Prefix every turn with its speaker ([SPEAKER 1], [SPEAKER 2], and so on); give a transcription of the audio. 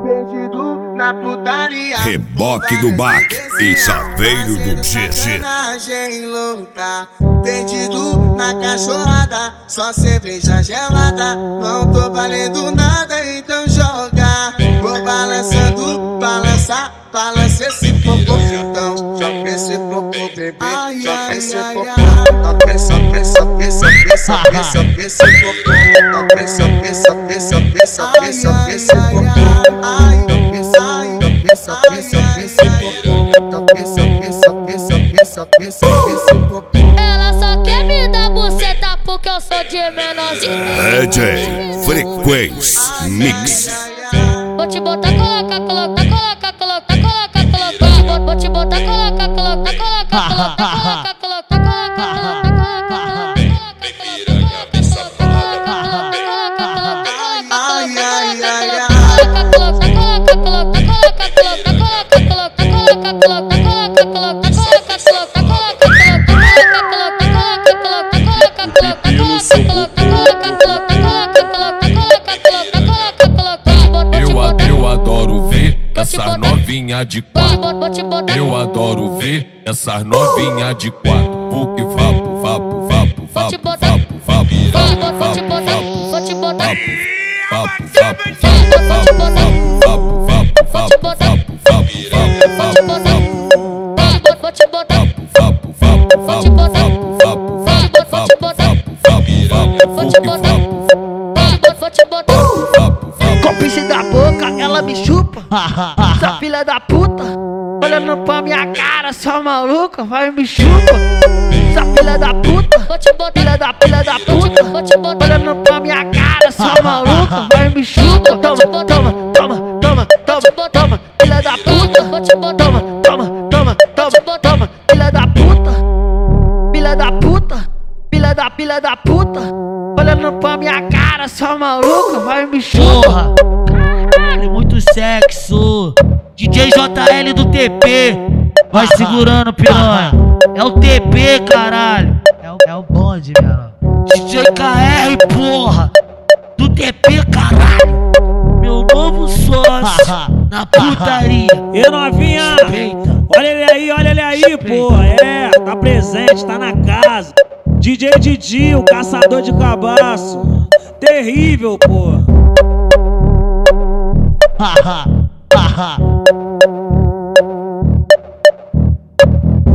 [SPEAKER 1] perdido na putaria.
[SPEAKER 2] Reboque do Baque e Saveiro do GG.
[SPEAKER 1] Perdido na cachorrada, só cerveja gelada. Não tô valendo nada, então joga. Vou balançando, balança, balança esse popô. Então joga esse popô, bebê. Joga esse popô. Toca esse popô. Toca esse popô. Toca esse popô.
[SPEAKER 3] Ela só quer me dar buceta porque eu sou de menorzinho.
[SPEAKER 2] DJ Frequência Mix.
[SPEAKER 3] Vou te botar, coloca, coloca, coloca, coloca, coloca, coloca. Vou te botar, coloca, coloca, coloca, coloca, coloca, coloca, coloca.
[SPEAKER 4] Eu adoro ver essas novinha de quatro. Eu adoro ver essas novinha de quatro. Porque vapo, vapo, vapo, vapo, vapo, vapo, vapo, vapo,
[SPEAKER 5] Com o pinche da boca, ela me chupa. Essa filha da puta, olhando pra minha cara, só maluca, vai me chupa. Essa filha da puta, filha da puta, olhando pra minha cara, só maluca, vai me chupa. Toma, toma, toma, toma, toma, toma, filha da puta. Toma, toma, toma, toma, toma, filha da puta. Filha da puta, filha da puta, olhando pra minha cara, só maluca, vai me chupa.
[SPEAKER 6] Caralho, muito sexo. DJ JL do TP, vai segurando, piranha. É o TP, caralho. É o bonde, meu. DJ KR, porra, do TP, caralho. Meu novo sócio na putaria.
[SPEAKER 7] E novinha, olha ele aí, porra. É, tá presente, tá na casa. DJ Didi, o caçador de cabaço. Terrível, porra.